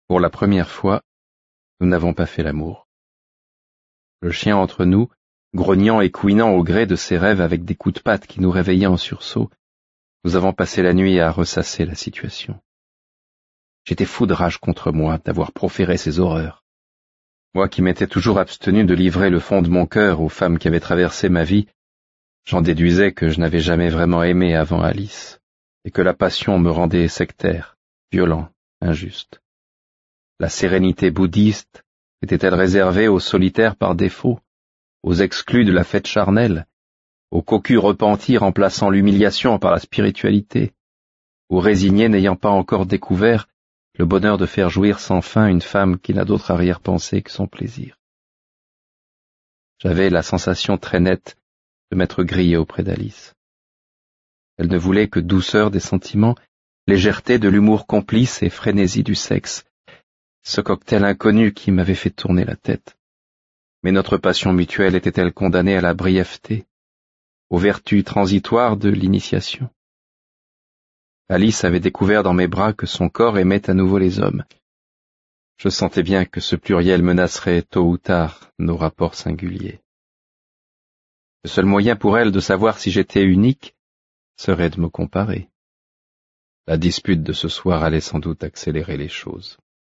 Pour la première fois, nous n'avons pas fait l'amour. Le chien entre nous, grognant et couinant au gré de ses rêves avec des coups de patte qui nous réveillaient en sursaut, nous avons passé la nuit à ressasser la situation. J'étais fou de rage contre moi d'avoir proféré ces horreurs. Moi qui m'étais toujours abstenu de livrer le fond de mon cœur aux femmes qui avaient traversé ma vie, j'en déduisais que je n'avais jamais vraiment aimé avant Alice, et que la passion me rendait sectaire, violent, injuste. La sérénité bouddhiste était-elle réservée aux solitaires par défaut, aux exclus de la fête charnelle, aux cocus repentis remplaçant l'humiliation par la spiritualité, aux résignés n'ayant pas encore découvert le bonheur de faire jouir sans fin une femme qui n'a d'autre arrière-pensée que son plaisir. J'avais la sensation très nette de m'être grillé auprès d'Alice. Elle ne voulait que douceur des sentiments, légèreté de l'humour complice et frénésie du sexe, ce cocktail inconnu qui m'avait fait tourner la tête. Mais notre passion mutuelle était-elle condamnée à la brièveté, aux vertus transitoires de l'initiation? Alice avait découvert dans mes bras que son corps aimait à nouveau les hommes. Je sentais bien que ce pluriel menacerait tôt ou tard nos rapports singuliers. Le seul moyen pour elle de savoir si j'étais unique serait de me comparer. La dispute de ce soir allait sans doute accélérer les choses.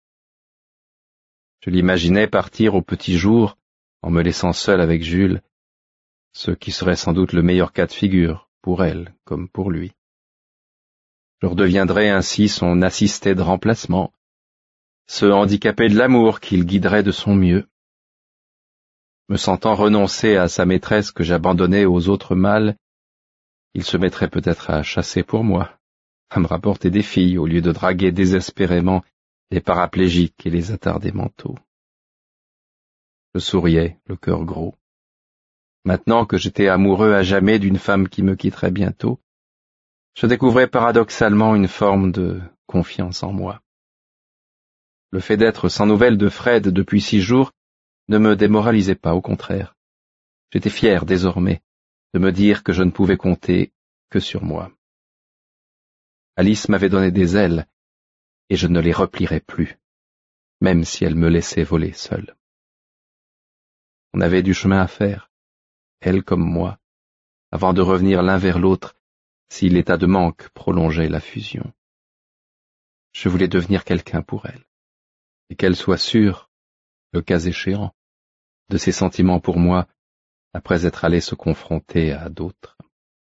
Je l'imaginais partir au petit jour, en me laissant seul avec Jules, ce qui serait sans doute le meilleur cas de figure, pour elle comme pour lui. Je redeviendrais ainsi son assisté de remplacement, ce handicapé de l'amour qu'il guiderait de son mieux. Me sentant renoncer à sa maîtresse que j'abandonnais aux autres mâles, il se mettrait peut-être à chasser pour moi, à me rapporter des filles au lieu de draguer désespérément les paraplégiques et les attardés mentaux. Je souriais, le cœur gros. Maintenant que j'étais amoureux à jamais d'une femme qui me quitterait bientôt, je découvrais paradoxalement une forme de confiance en moi. Le fait d'être sans nouvelles de Fred depuis 6 jours ne me démoralisait pas, au contraire. J'étais fier désormais de me dire que je ne pouvais compter que sur moi. Alice m'avait donné des ailes, et je ne les replierais plus, même si elle me laissait voler seule. On avait du chemin à faire, elle comme moi, avant de revenir l'un vers l'autre si l'état de manque prolongeait la fusion. Je voulais devenir quelqu'un pour elle, et qu'elle soit sûre, le cas échéant, de ses sentiments pour moi après être allé se confronter à d'autres.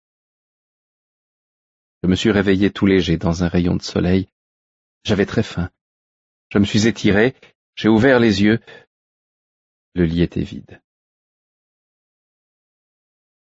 Je me suis réveillé tout léger dans un rayon de soleil. J'avais très faim. Je me suis étiré, j'ai ouvert les yeux. Le lit était vide.